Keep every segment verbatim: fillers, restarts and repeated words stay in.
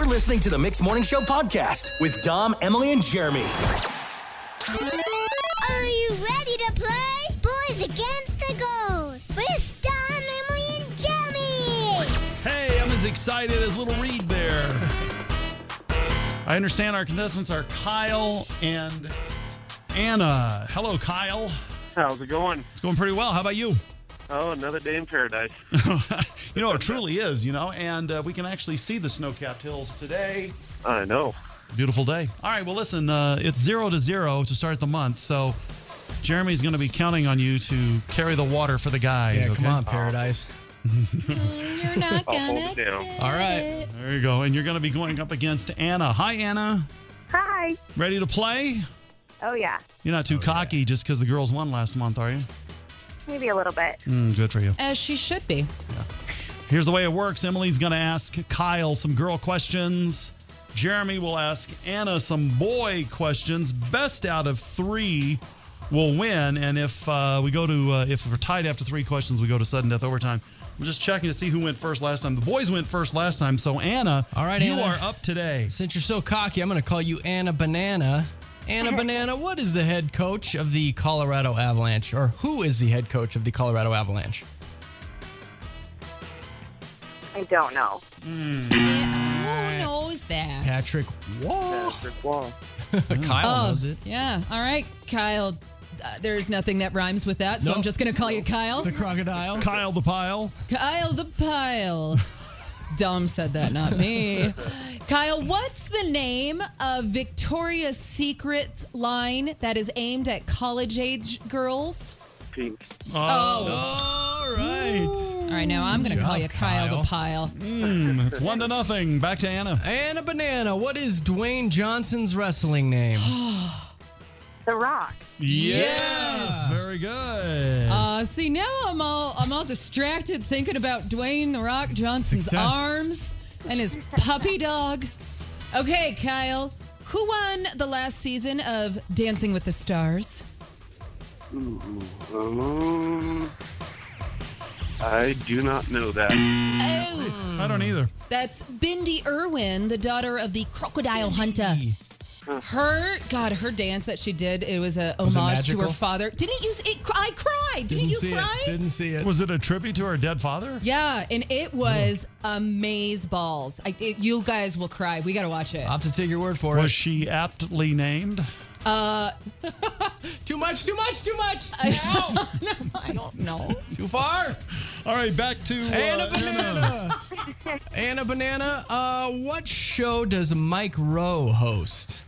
You're listening to the Mixed Morning Show podcast with Dom, Emily, and Jeremy. Are you ready to play? Boys Against the Girls with Dom, Emily, and Jeremy. Hey, I'm as excited as little Reed there. I understand our contestants are Kyle and Anna. Hello, Kyle. How's it going? It's going pretty well. How about you? Oh, another day in paradise. You know, it truly is, you know, and uh, we can actually see the snow-capped hills today. I know. Beautiful day. All right, well, listen, uh, it's zero to zero to start the month, so Jeremy's going to be counting on you to carry the water for the guys, Yeah, okay? come on, Paradise. Mm, you're not I'll gonna hold it down. get All right. it. There you go, and you're going to be going up against Anna. Hi, Anna. Hi. Ready to play? Oh, yeah. You're not too cocky just because the girls won last month, are you? Maybe a little bit. Mm, good for you. As she should be. Here's the way it works. Emily's going to ask Kyle some girl questions. Jeremy will ask Anna some boy questions. Best out of three will win. And if uh, we go to, uh, if we're tied after three questions, we go to sudden death overtime. We're just checking to see who went first last time. The boys went first last time. So Anna, All right, you Anna. are up today. Since you're so cocky, I'm going to call you Anna Banana. Anna Banana, what is the head coach of the Colorado Avalanche? Or who is the head coach of the Colorado Avalanche? I don't know. Yeah, who knows that? Patrick Waugh. Patrick Wall. Kyle Oh, knows it. yeah. All right, Kyle. Uh, there's nothing that rhymes with that, so Nope. I'm just going to call you Kyle. The crocodile. Kyle the Pile. Kyle the Pile. Dom said that, not me. Kyle, what's the name of Victoria's Secret's line that is aimed at college-age girls? Pink. Oh. All right. All right, now I'm going to Good call job, you Kyle, Kyle. the Pile. Mm, it's one to nothing. Back to Anna. Anna Banana, what is Dwayne Johnson's wrestling name? The Rock. Yes. Very good. Uh, see, now I'm all I'm all distracted thinking about Dwayne The Rock Johnson's Success. arms and his puppy dog. Okay, Kyle, who won the last season of Dancing with the Stars? Um, I do not know that. Oh, I don't either. that's Bindi Irwin, the daughter of the crocodile hunter. Her, God, her dance that she did, it was a Was it homage to her magical? father. Didn't you? It, I cried. Didn't, you see cry? it. Didn't see it. Was it a tribute to her dead father? Yeah, and it was amaze balls. I, it, you guys will cry. We got to watch it. I'll have to take your word for Was it. she aptly named? Uh, Too much, too much, too much. I, I don't know. Too far. All right, back to uh, Anna Banana. Anna Banana, uh, what show does Mike Rowe host?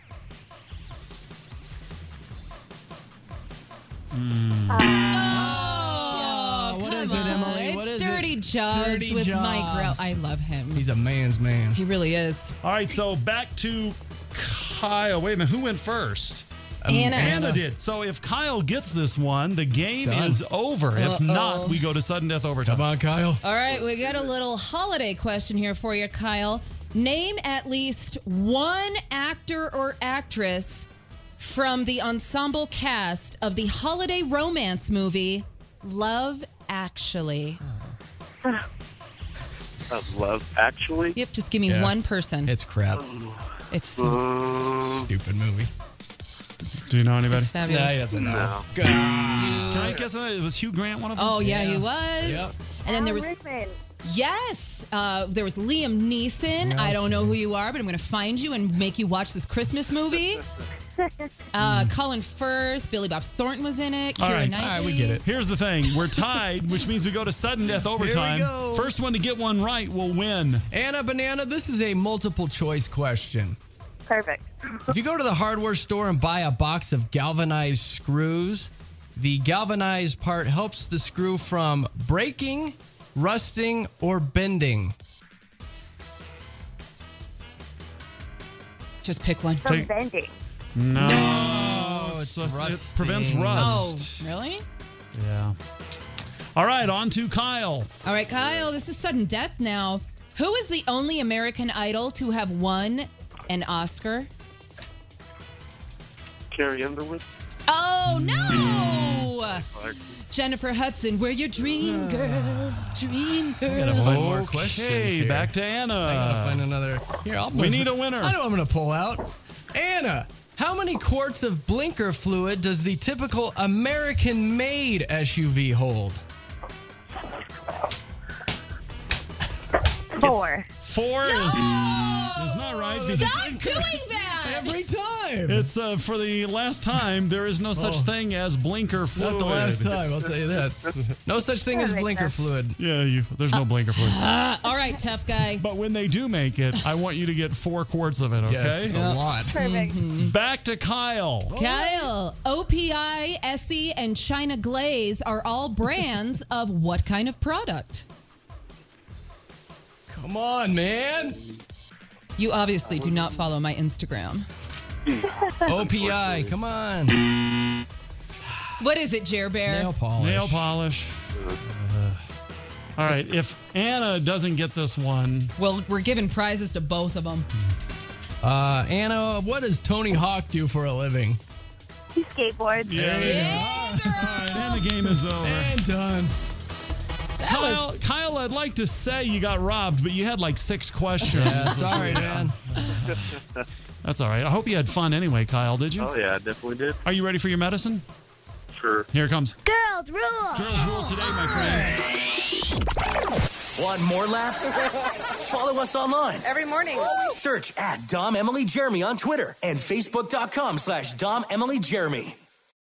Oh, what come is it, on. Emily? It's What is it? Dirty Jobs Dirty with Mike Rowe. Jobs. I love him. He's a man's man. He really is. All right, so back to Kyle. Wait a minute, who went first? Anna. Anna did. So if Kyle gets this one, the game done. is over. If not, we go to sudden death overtime. Come on, Kyle. All right, we got a little holiday question here for you, Kyle. Name at least one actor or actress from the ensemble cast of the holiday romance movie Love Actually. Of Love, actually. Yep, just give me Yeah. one person. It's crap. It's, Um, Stupid movie. Do you know anybody? it's fabulous. he doesn't know. no. Can I guess that? Was Hugh Grant one of them? Oh, yeah, Yeah. he was. Yep. And then there Alan was, Rickman. yes, uh, there was Liam Neeson. I don't know who you are, but I'm going to find you and make you watch this Christmas movie. Uh, Colin Firth, Billy Bob Thornton was in it. All Keira right, Knightley. all right, we get it. Here's the thing. We're tied, which means we go to sudden death overtime. go. First one to get one right will win. Anna Banana, this is a multiple choice question. Perfect. If you go to the hardware store and buy a box of galvanized screws, the galvanized part helps the screw from breaking, rusting, or bending. Just pick one. From Take- bending. No. No, it's So it rusting. prevents Oh, rust. really? Yeah. All right, on to Kyle. All right, Kyle, this is sudden death now. Who is the only American Idol to have won an Oscar? Carrie Underwood. Oh, no! Jennifer Hudson, we're your dream girls, dream girls. Gotta find more questions Okay, here. back to Anna. I gotta find another. Here, I'll We need a winner. I know I'm gonna pull out. Anna, how many quarts of blinker fluid does the typical American-made S U V hold? Four. Four is, is not right. because Stop doing that. Every time. It's uh, for the last time. There is no such Oh. thing as blinker fluid. Not the last time, I'll tell you that. No such thing as That makes blinker sense. fluid. Yeah, you, there's no blinker fluid. Uh, all right, tough guy. But when they do make it, I want you to get four quarts of it, okay? Yes, it's a lot. Perfect. Back to Kyle. Kyle, O P I, Essie, and China Glaze are all brands of what kind of product? Come on, man. You obviously do not follow my Instagram. O P I, come on. What is it, Jer Bear? Nail polish. Nail polish. Uh, all right, if Anna doesn't get this one, Well, we're giving prizes to both of them. Uh, Anna, what does Tony Hawk do for a living? He skateboards. yeah, Yeah, girl. all right, and the game is over. And done. That Kyle, was Kyle, I'd like to say you got robbed, but you had like six questions. Yeah, sorry, man. That's all right. I hope you had fun anyway, Kyle, did you? Oh, yeah, I definitely did. Are you ready for your medicine? Sure. Here it comes. Girls rule. Girls rule today, my friend. Want more laughs? Follow us online. Every morning. Search at Dom Emily Jeremy on Twitter and Facebook.com slash Dom Emily Jeremy.